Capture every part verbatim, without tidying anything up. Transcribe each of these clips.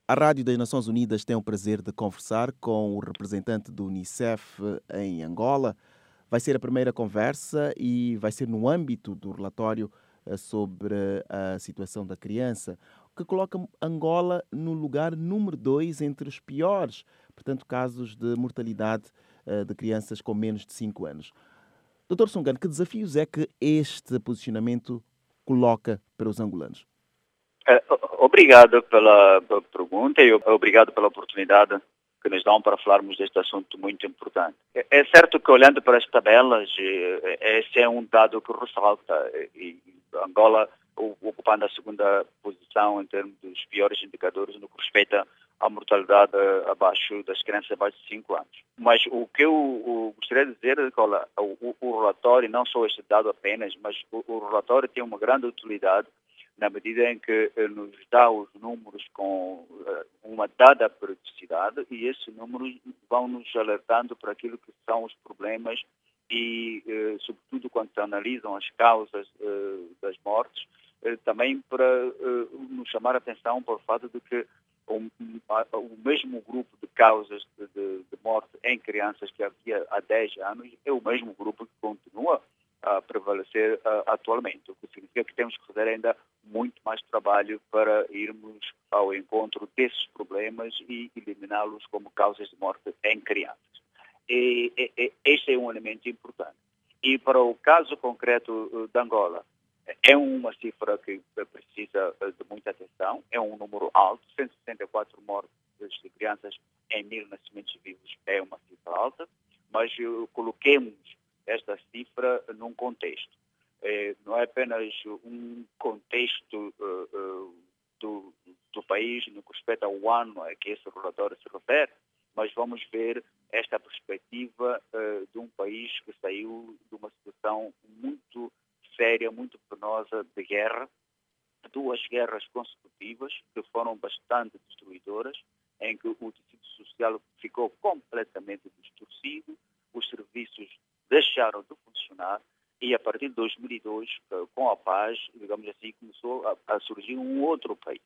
A Rádio das Nações Unidas tem o prazer de conversar com o representante do Unicef em Angola. Vai ser a primeira conversa e vai ser no âmbito do relatório eh, sobre a situação da criança, o que coloca Angola no lugar número dois entre os piores, portanto, casos de mortalidade eh, de crianças com menos de cinco anos. doutor Sungano, que desafios é que este posicionamento coloca para os angolanos? É, obrigado pela, pela pergunta e obrigado pela oportunidade que nos dão para falarmos deste assunto muito importante. É, é certo que olhando para as tabelas, esse é um dado que ressalta e Angola ocupando a segunda posição em termos dos piores indicadores no que respeita à mortalidade abaixo das crianças abaixo de cinco anos. Mas o que eu gostaria de dizer é que olha, o, o relatório, não só este dado apenas, mas o, o relatório tem uma grande utilidade na medida em que nos dá os números com uma dada periodicidade e esses números vão nos alertando para aquilo que são os problemas e, sobretudo, quando se analisam as causas das mortes, também para nos chamar a atenção para o fato de que o, o mesmo grupo de causas de, de, de morte em crianças que havia há dez anos é o mesmo grupo que continua a prevalecer uh, atualmente, o que significa que temos que fazer ainda muito mais trabalho para irmos ao encontro desses problemas e eliminá-los como causas de morte em crianças. E, e, este é um elemento importante. E para o caso concreto uh, de Angola, é uma cifra que precisa uh, de muita atenção, é um número alto, cento e sessenta e quatro mortes de crianças em mil nascimentos vivos é uma cifra alta, mas uh, coloquemos esta cifra num contexto. Eh, não é apenas um contexto uh, uh, do, do país no que respeita ao ano a que esse relatório se refere, mas vamos ver esta perspectiva uh, de um país que saiu de uma situação muito séria, muito penosa de guerra, duas guerras consecutivas que foram bastante destruidoras, em que o tecido social ficou completamente distorcido, os serviços deixaram de funcionar e a partir de dois mil e dois, com a paz, digamos assim, começou a, a surgir um outro país.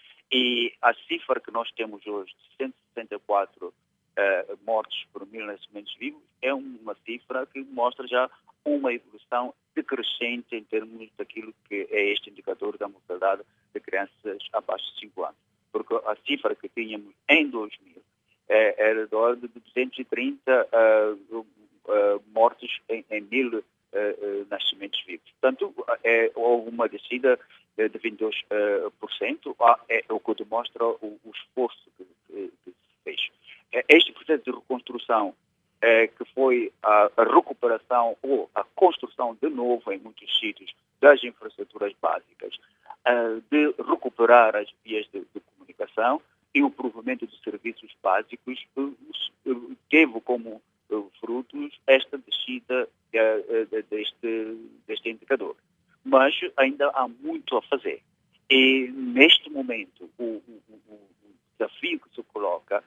E a cifra que nós temos hoje, de cento e sessenta e quatro uh, mortes por mil nascimentos vivos, é uma cifra que mostra já uma evolução decrescente em termos daquilo que é este indicador da mortalidade de crianças abaixo de cinco anos. Porque a cifra que tínhamos em dois mil é, era de ordem de duzentos e trinta uh, Uh, mortes em, em mil uh, uh, nascimentos vivos. Portanto, é, houve uma descida de vinte e dois por cento, uh, é o que demonstra o, o esforço que, que, que se fez. Este processo de reconstrução, uh, que foi a, a recuperação ou a construção de novo em muitos sítios das infraestruturas básicas, uh, de recuperar as vias de, de comunicação e o provimento de serviços básicos, uh, uh, teve como frutos esta descida uh, deste, deste indicador. Mas ainda há muito a fazer. E, neste momento, o, o, o desafio que se coloca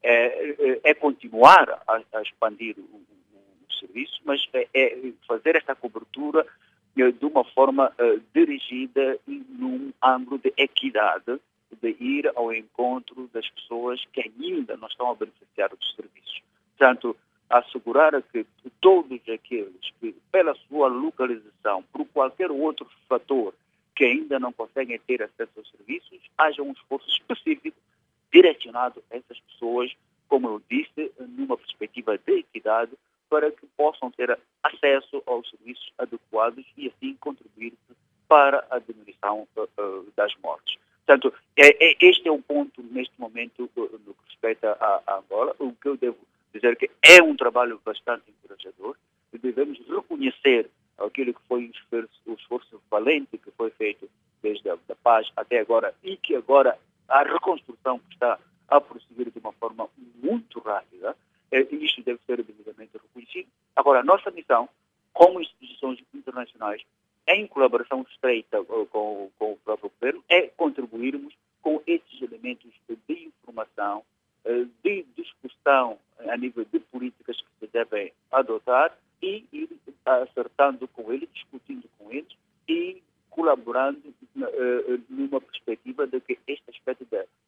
é, é continuar a, a expandir o, o, o serviço, mas é, é fazer esta cobertura de uma forma uh, dirigida e num ângulo de equidade, de ir ao encontro das pessoas que ainda não estão a beneficiar dos serviços. Portanto, assegurar que todos aqueles que, pela sua localização, por qualquer outro fator, que ainda não conseguem ter acesso aos serviços, haja um esforço específico direcionado a essas pessoas, como eu disse, numa perspectiva de equidade, para que possam ter acesso aos serviços adequados e assim contribuir para a diminuição uh, uh, das mortes. Portanto, é, é, este é um ponto, neste momento, uh, no que respeita a, a Angola, o que eu devo dizer que é um trabalho bastante encorajador e devemos reconhecer aquilo que foi o esforço, o esforço valente que foi feito desde a da paz até agora e que agora a reconstrução que está a prosseguir de uma forma muito rápida, é, e isto deve ser devidamente reconhecido. Agora, a nossa missão, como instituições internacionais, em colaboração estreita com, com o próprio governo, é contribuirmos com esses elementos de informação, de discussão a nível de políticas que se devem adotar e ir acertando com eles, discutindo com eles e colaborando uh, numa perspectiva de que este aspecto da uh,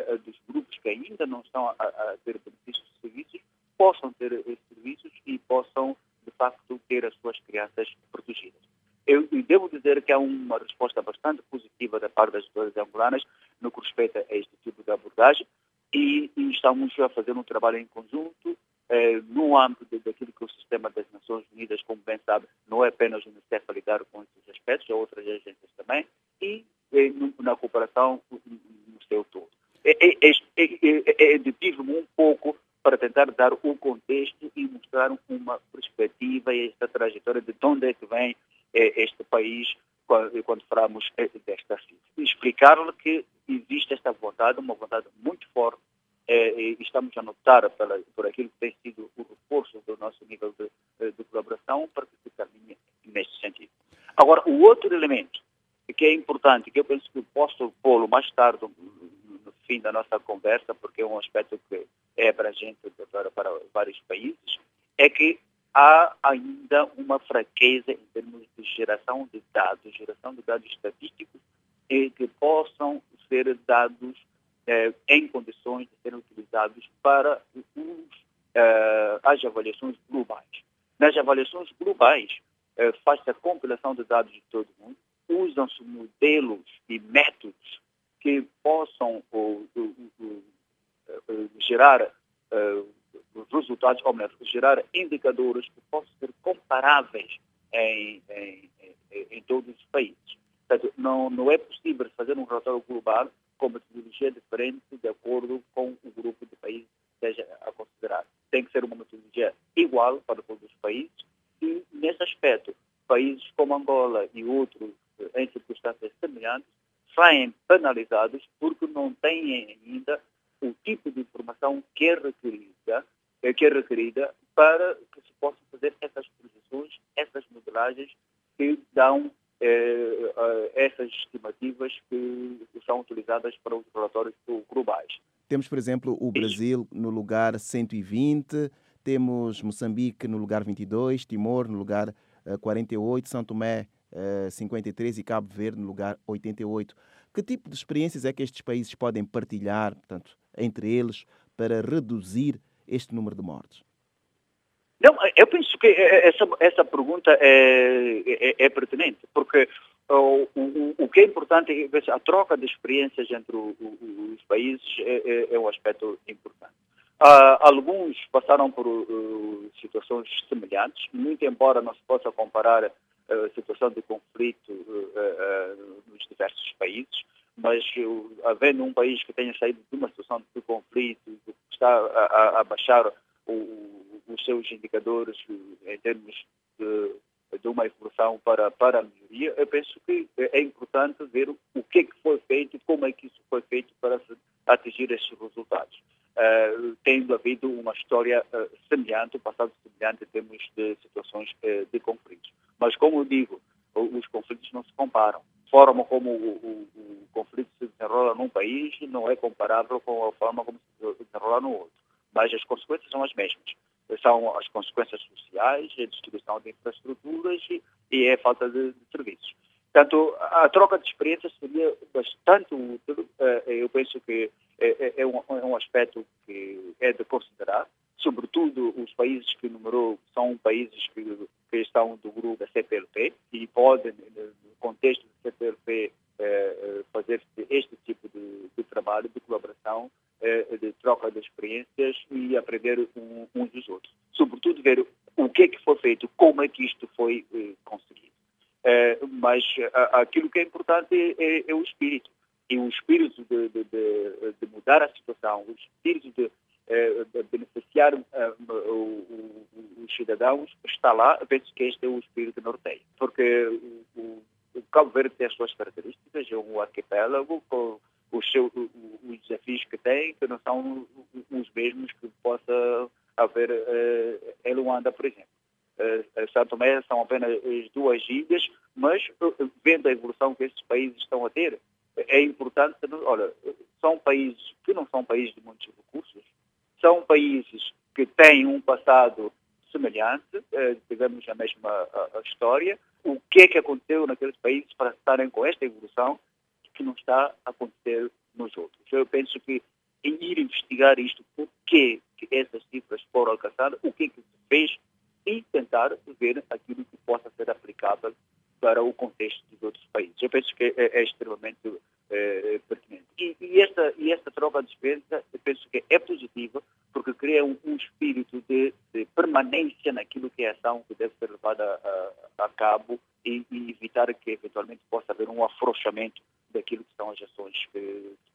uh, dos grupos que ainda não estão a, a ter benefícios de serviços possam ter esses serviços e possam, de facto, ter as suas crianças protegidas. Eu, eu devo dizer que há uma resposta bastante positiva da parte das autoridades angolanas no que respeita a este tipo de abordagem e, e estamos a fazer um trabalho em conjunto eh, no âmbito daquilo que o sistema das Nações Unidas, como bem sabe, não é apenas o Unicef a lidar com esses aspectos, há outras agências também, e eh, na cooperação no seu todo. É, é, é, é detive-me um pouco para tentar dar o contexto e mostrar uma perspectiva e esta trajetória de onde é que vem eh, este país quando, quando falamos eh, desta cifra. Explicar-lhe que existe esta vontade, uma vontade muito forte, eh, e estamos a notar pela, por aquilo que tem sido o reforço do nosso nível de, de colaboração para que se caminhe neste sentido. Agora, o outro elemento que é importante, que eu penso que posso pô-lo mais tarde no fim da nossa conversa, porque é um aspecto que é abrangente para, para vários países, é que há ainda uma fraqueza em termos de geração de dados, geração de dados estatísticos eh, que possam ser dados eh, em condições de serem utilizados para os, eh, as avaliações globais. Nas avaliações globais, eh, faz-se a compilação de dados de todo mundo, usam-se modelos e métodos que possam ou, ou, ou, ou, gerar uh, resultados, ou melhor, gerar indicadores que possam ser comparáveis em, em, em, em todos os países. Portanto, não, não é possível fazer um relatório global com metodologia diferente de acordo com o grupo de países que seja a considerar. Tem que ser uma metodologia igual para todos os países e, nesse aspecto, países como Angola e outros em circunstâncias semelhantes saem penalizados porque não têm ainda o tipo de informação que é requerida, que é requerida para que se possam fazer essas projeções, essas modelagens que dão eh, essas estimativas que são utilizadas para os relatórios globais. Temos, por exemplo, o Brasil no lugar cento e vinte, temos Moçambique no lugar vinte e dois, Timor no lugar uh, quarenta e oito, São Tomé uh, cinquenta e três e Cabo Verde no lugar oitenta e oito. Que tipo de experiências é que estes países podem partilhar, portanto, entre eles, para reduzir este número de mortes? Não, eu penso que essa, essa pergunta é, é, é pertinente, porque o, o, o que é importante é a troca de experiências entre o, o, os países é, é, é um aspecto importante. Uh, alguns passaram por uh, situações semelhantes, muito embora não se possa comparar a uh, situação de conflito uh, uh, nos diversos países, mas uh, havendo um país que tenha saído de uma situação de conflito, que está a, a, a baixar o os seus indicadores em termos de, de uma evolução para, para a melhoria, eu penso que é importante ver o que é que foi feito e como é que isso foi feito para atingir esses resultados. Uh, tendo havido uma história uh, semelhante, um passado semelhante em termos de situações uh, de conflitos. Mas, como eu digo, os conflitos não se comparam. A forma como o, o, o conflito se desenrola num país não é comparável com a forma como se desenrola no outro. Mas as consequências são as mesmas. São as consequências sociais, a destruição de infraestruturas e, e é a falta de, de serviços. Portanto, a troca de experiências seria bastante útil. Eu penso que é, é, um, é um aspecto que é de considerar, sobretudo os países que numerou são países que, que estão do grupo da C P L P e podem, no contexto da C P L P, fazer este tipo de, de trabalho, de colaboração, de troca de experiências e aprender um, uns dos outros. Sobretudo ver o que é que foi feito, como é que isto foi eh, conseguido. Eh, mas a, aquilo que é importante é, é o espírito. E o espírito de, de, de, de mudar a situação, o espírito de, eh, de beneficiar uh, o, o, os cidadãos está lá. Eu penso que este é o espírito norteio. Porque o, o, o Cabo Verde tem as suas características, é um arquipélago com os, seus, os desafios que tem, que não são os mesmos que possa haver uh, em Luanda, por exemplo. Uh, São Tomé são apenas duas ilhas, mas uh, vendo a evolução que esses países estão a ter, é importante, olha, são países que não são países de muitos recursos, são países que têm um passado semelhante, uh, tivemos a mesma a, a história. O que é que aconteceu naqueles países para estarem com esta evolução que não está a acontecer nos outros? Eu penso que em ir investigar isto, por que essas cifras foram alcançadas, o que é que se fez e tentar ver aquilo que possa ser aplicável para o contexto dos outros países. Eu penso que é, é extremamente é, pertinente. E, e, esta, e esta troca de experiência, eu penso que é positiva, porque cria um, um espírito de, de permanência naquilo que é a ação que deve ser levada a, a cabo e, e evitar que eventualmente possa haver um afrouxamento daquilo que são as ações que